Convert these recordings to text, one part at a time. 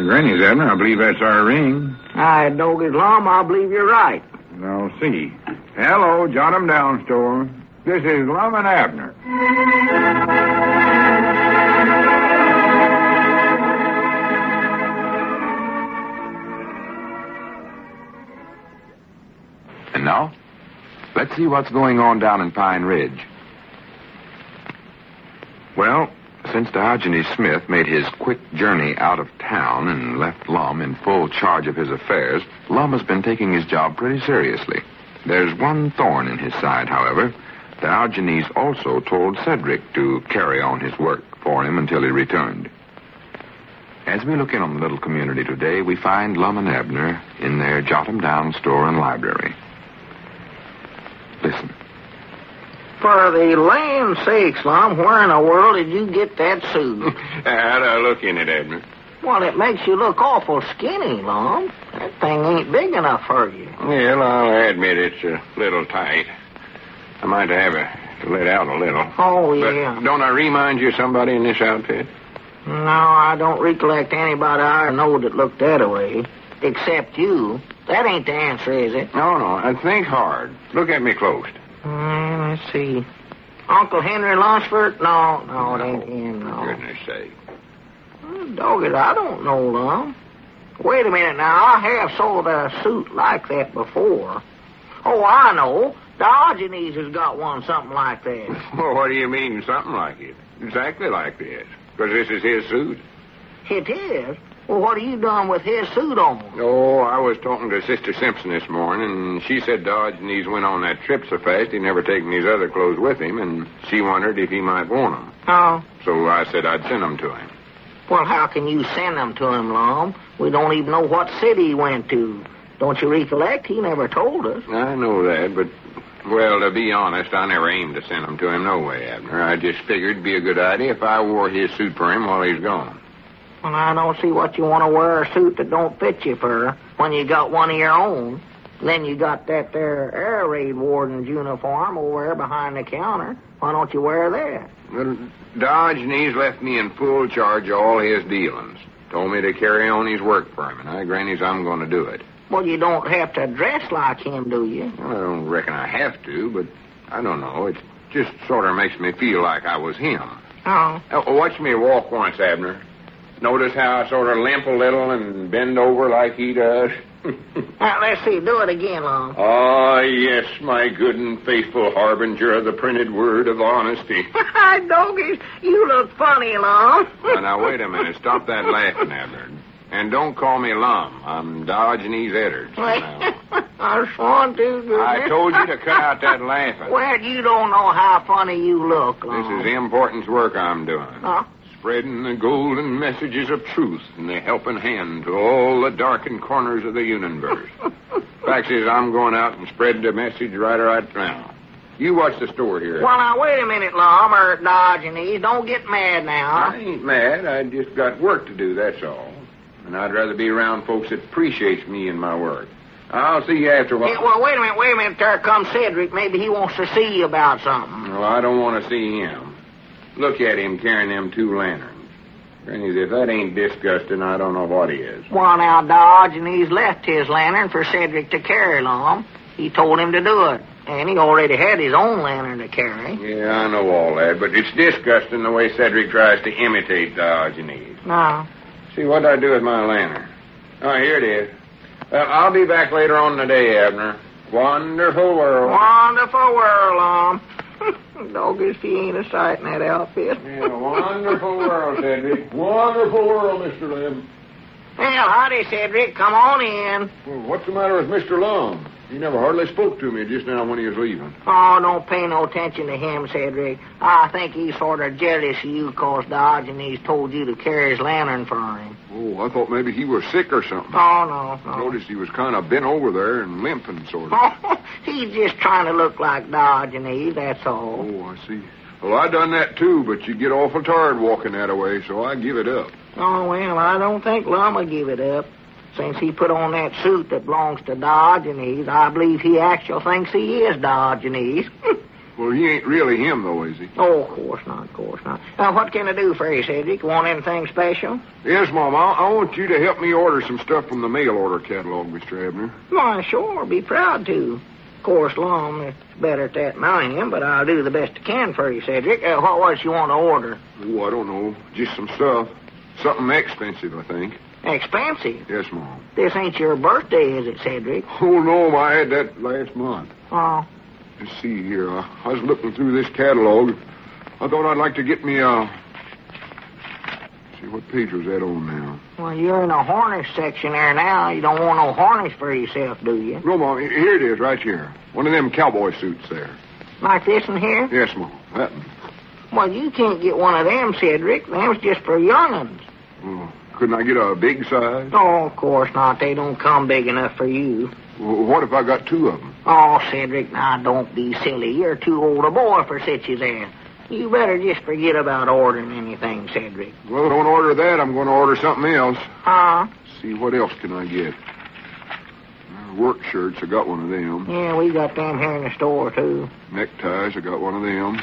Granny's, Abner. I believe that's our ring. I don't get long. I believe you're right. I'll see. Hello, Jot 'em Down store. This is Lum and Abner. And now, let's see what's going on down in Pine Ridge. Well, since Diogenes Smith made his quick journey out of town and left Lum in full charge of his affairs, Lum has been taking his job pretty seriously. There's one thorn in his side, however. Diogenes also told Cedric to carry on his work for him until he returned. As we look in on the little community today, we find Lum and Abner in their Jot 'em Down store and library. Listen. For the land's sakes, Lum, where in the world did you get that suit? How'd I look in it, Abner? Well, it makes you look awful skinny, Lum. That thing ain't big enough for you. Well, I'll admit it's a little tight. I might have to let out a little. Oh, yeah. But don't I remind you of somebody in this outfit? No, I don't recollect anybody I know that looked that way. Except you. That ain't the answer, is it? No. I think hard. Look at me close. Let's see. Uncle Henry Lunsford? No, it ain't him, no. For goodness sake. Dog it, I don't know, Lum. Wait a minute now. I have sold a suit like that before. Oh, I know. Diogenes has got one something like that. Well, what do you mean, something like it? Exactly like this. Because this is his suit. It is? Well, what have you done with his suit on? Oh, I was talking to Sister Simpson this morning, and she said Diogenes went on that trip so fast he'd never taken his other clothes with him, and she wondered if he might want them. Oh. So I said I'd send them to him. Well, how can you send them to him, Lum? We don't even know what city he went to. Don't you recollect? He never told us. I know that, but, well, to be honest, I never aimed to send them to him no way, Abner. I just figured it'd be a good idea if I wore his suit for him while he's gone. Well, I don't see what you want to wear a suit that don't fit you for when you got one of your own. Then you got that there air raid warden's uniform over there behind the counter. Why don't you wear that? Well, Diogenes left me in full charge of all his dealings. Told me to carry on his work for him, and I grannies I'm going to do it. Well, you don't have to dress like him, do you? Well, I don't reckon I have to, but I don't know. It just sort of makes me feel like I was him. Oh. Watch me walk once, Abner. Notice how I sort of limp a little and bend over like he does? Let's see. Do it again, Lum. Ah, yes, my good and faithful harbinger of the printed word of honesty. Doggies, you look funny, Lum. Now, wait a minute. Stop that laughing, Abner. And don't call me Lum. I'm Diogenes Edwards. I sworn to. I told you to cut out that laughing. Well, you don't know how funny you look, Lum. This is important work I'm doing. Huh? Spreading the golden messages of truth and the helping hand to all the darkened corners of the universe. Fact is, I'm going out and spread the message right now. You watch the store here. Well, now, wait a minute, Lum, or Diogenes. Don't get mad now. I ain't mad. I just got work to do, that's all. And I'd rather be around folks that appreciates me and my work. I'll see you after a while. Hey, well, wait a minute. There comes Cedric. Maybe he wants to see you about something. Well, I don't want to see him. Look at him carrying them two lanterns. Grannies, if that ain't disgusting, I don't know what is. Well, now, Diogenes left his lantern for Cedric to carry, Lum. He told him to do it. And he already had his own lantern to carry. Yeah, I know all that, but it's disgusting the way Cedric tries to imitate Diogenes. No. See, what'd I do with my lantern? Oh, here it is. I'll be back later on in the day, Abner. Wonderful world. Wonderful world, Lum. Doggies, he ain't a sight in that outfit. Yeah, wonderful world, Cedric. Wonderful world, Mr. Lim. Well, howdy, Cedric. Come on in. Well, what's the matter with Mr. Lum? He never hardly spoke to me just now when he was leaving. Oh, don't pay no attention to him, Cedric. I think he's sort of jealous of you because Diogenes told you to carry his lantern for him. Oh, I thought maybe he was sick or something. Oh, no. I noticed he was kind of bent over there and limping, sort of. Oh, he's just trying to look like Diogenes, that's all. Oh, I see. Well, I done that too, but you get awful tired walking that way, so I give it up. Oh, well, I don't think Lum will give it up. Since he put on that suit that belongs to Diogenes, I believe he actually thinks he is Diogenes. Well, he ain't really him, though, is he? Oh, of course not. Now, what can I do for you, Cedric? Want anything special? Yes, Mom. I want you to help me order some stuff from the mail order catalog, Mr. Abner. Why, sure, be proud to. Of course, Lum, it's better at that than I am, but I'll do the best I can for you, Cedric. What was you want to order? Oh, I don't know. Just some stuff. Something expensive, I think. Expensive? Yes, Mom. This ain't your birthday, is it, Cedric? Oh, no, I had that last month. Oh. Let's see here. I was looking through this catalog. I thought I'd like to get me see, what page was that on now? Well, you're in the harness section there now. You don't want no harness for yourself, do you? No, Mom. Here it is, right here. One of them cowboy suits there. Like this one here? Yes, Mom. That one. Well, you can't get one of them, Cedric. Them's just for young'uns. Oh, couldn't I get a big size? Oh, of course not. They don't come big enough for you. Well, what if I got two of them? Oh, Cedric, now don't be silly. You're too old a boy for such as that. You better just forget about ordering anything, Cedric. Well, don't order that. I'm going to order something else. Huh? See, what else can I get? Work shirts, I got one of them. Yeah, we got them here in the store, too. Neckties, I got one of them.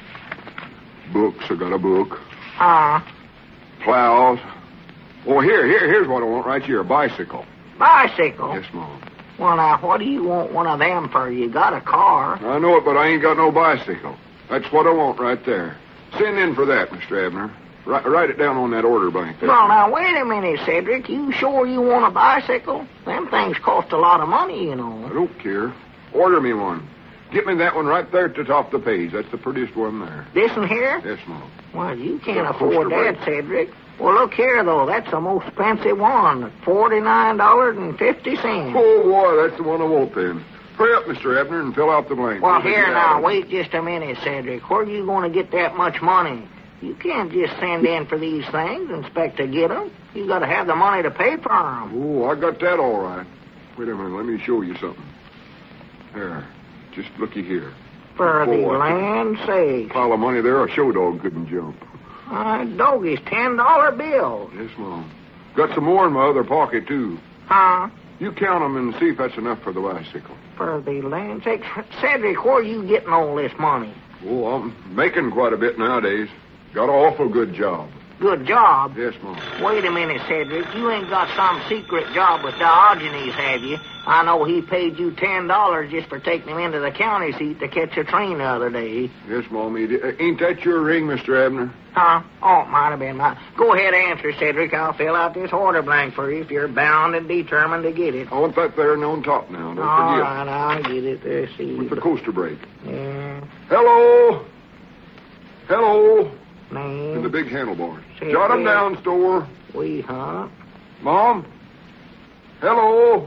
Books, I got a book. Huh? Plows. Oh, here's what I want right here, a bicycle. Bicycle? Yes, Mom. Well, now, what do you want one of them for? You got a car. I know it, but I ain't got no bicycle. That's what I want right there. Send in for that, Mr. Abner. Write it down on that order blank there. Well, now, wait a minute, Cedric. You sure you want a bicycle? Them things cost a lot of money, you know. I don't care. Order me one. Get me that one right there at the top of the page. That's the prettiest one there. This one here? Yes, Mom. Well, you can't That afford poster that, Cedric. Well, look here, though. That's the most expensive one. $49.50. Oh, boy, that's the one I want then. Hurry up, Mr. Abner, and fill out the blank. Well, here now, wait just a minute, Cedric. Where are you going to get that much money? You can't just send in for these things and expect to get them. You got to have the money to pay for them. Oh, I got that all right. Wait a minute, let me show you something. There, just looky here. For the land's sake. Pile of money there, a show dog couldn't jump. Doggies, $10 bills. Yes, Mom. Got some more in my other pocket, too. Huh? You count them and see if that's enough for the bicycle. For the land's sake. Cedric, where are you getting all this money? Oh, I'm making quite a bit nowadays. Got an awful good job. Good job? Yes, Mom. Wait a minute, Cedric. You ain't got some secret job with Diogenes, have you? I know he paid you $10 just for taking him into the county seat to catch a train the other day. Yes, Mom. Ain't that your ring, Mr. Abner? Huh? Oh, it might have been mine. Go ahead and answer, Cedric. I'll fill out this order blank for you if you're bound and determined to get it. I want that there and on top now. Don't All forget. right, I'll get it. There, see. With the coaster brake. Yeah. Hello? Hello? Name. In the big handlebars. Say Jot 'em it. down, store. Huh? Mom? Hello?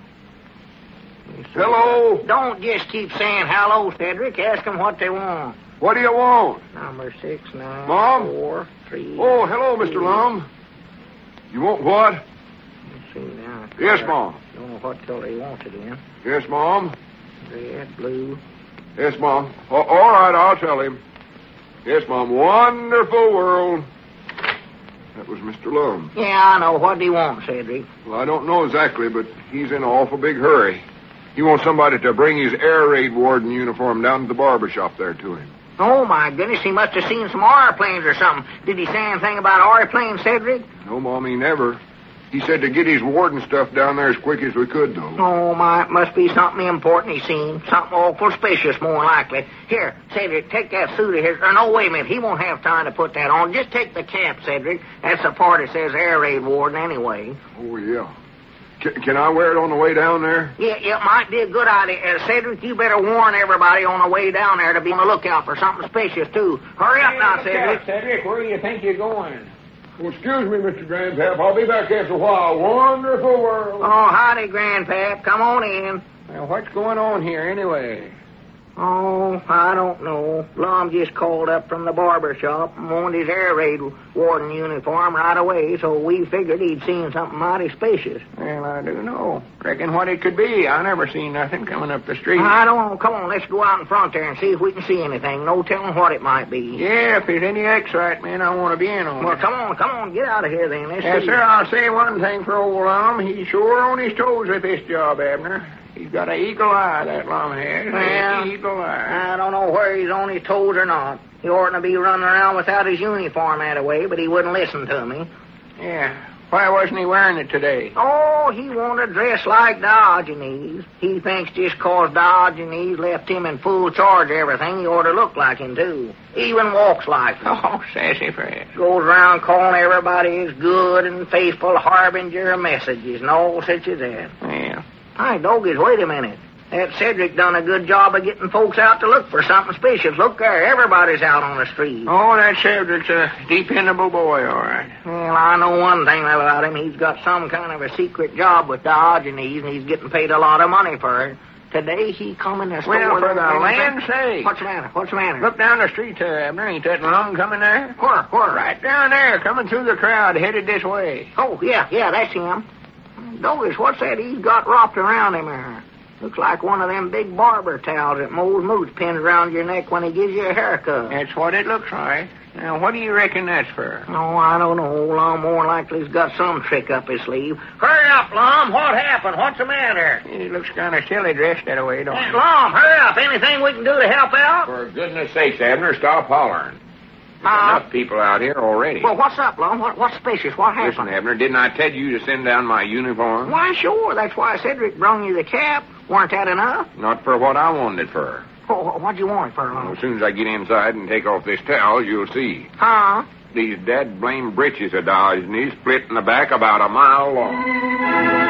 Hello? Don't just keep saying hello, Cedric. Ask them what they want. What do you want? Number 694 Mom? 3. Oh, hello, Mr. Lum. You want what? Let's see now. Yes, Mom. Don't know what color he wants it in. Yes, Mom. Red, blue. Yes, Mom. All right, I'll tell him. Yes, Mom. Wonderful world. That was Mr. Lum. Yeah, I know. What do you want, Cedric? Well, I don't know exactly, but he's in an awful big hurry. He wants somebody to bring his air raid warden uniform down to the barber shop there to him. Oh, my goodness. He must have seen some airplanes or something. Did he say anything about airplanes, Cedric? No, Mom, he never. He said to get his warden stuff down there as quick as we could, though. Oh, my. It must be something important he's seen. Something awful suspicious, more likely. Here, Cedric, take that suit of his. Or no, wait a minute. He won't have time to put that on. Just take the cap, Cedric. That's the part that says air raid warden anyway. Oh, yeah. Can I wear it on the way down there? Yeah, it might be a good idea. Cedric, you better warn everybody on the way down there to be on the lookout for something suspicious, too. Hurry up now, Cedric. Cedric, where do you think you're going? Well, excuse me, Mr. Grandpap. I'll be back after a while. Wonderful world. Oh, howdy, Grandpap. Come on in. Well, what's going on here anyway? Oh, I don't know. Lum just called up from the barber shop and wanted his air raid warden uniform right away, so we figured he'd seen something mighty suspicious. Well, I do know. Reckon what it could be. I never seen nothing coming up the street. I don't know. Come on, let's go out in front there and see if we can see anything. No telling what it might be. Yeah, if there's any excitement, I want to be in on Well, it. come on. Get out of here then. Let's Yes, see. sir, I'll say one thing for old Lum. He's sure on his toes with this job, Abner. He's got an eagle eye, that Lum has. Well, Eagle eye. I don't know where he's on his toes or not. He oughtn't to be running around without his uniform that way, but he wouldn't listen to me. Yeah. Why wasn't he wearing it today? Oh, he wanted to dress like Diogenes. He thinks just 'cause Diogenes left him in full charge of everything, he ought to look like him, too. Even walks like him. Oh, sassafras. Goes around calling everybody his good and faithful harbinger of messages and all such as that. Yeah. Hi, Dogies, wait a minute. That Cedric done a good job of getting folks out to look for something special. Look there, everybody's out on the street. Oh, that Cedric's a dependable boy, all right. Well, I know one thing about him. He's got some kind of a secret job with Diogenes, and he's getting paid a lot of money for it. Today he come in the store... Well, for the land's sake. What's the matter? What's the matter? Look down the street there, Abner. Ain't that Lum coming there? Where? Right down there, coming through the crowd, headed this way. Oh, yeah, that's him. Douglas, what's that he's got wrapped around him there? Looks like one of them big barber towels that Mose Moose pins around your neck when he gives you a haircut. That's what it looks like. Now, what do you reckon that's for? Oh, I don't know. Lum more likely he's got some trick up his sleeve. Hurry up, Lum. What happened? What's the matter? He looks kind of silly dressed that way, don't he? Lum, hurry up. Anything we can do to help out? For goodness sakes, Abner, stop hollering. There's enough people out here already. Well, what's up, Lum? What's specious? What happened? Listen, Abner, didn't I tell you to send down my uniform? Why, sure. That's why Cedric brung you the cap. Weren't that enough? Not for what I wanted it for. Oh, what'd you want it for, Lum? As soon as I get inside and take off this towel, you'll see. Huh? These dad-blame breeches of Diogenes split in the back about a mile long.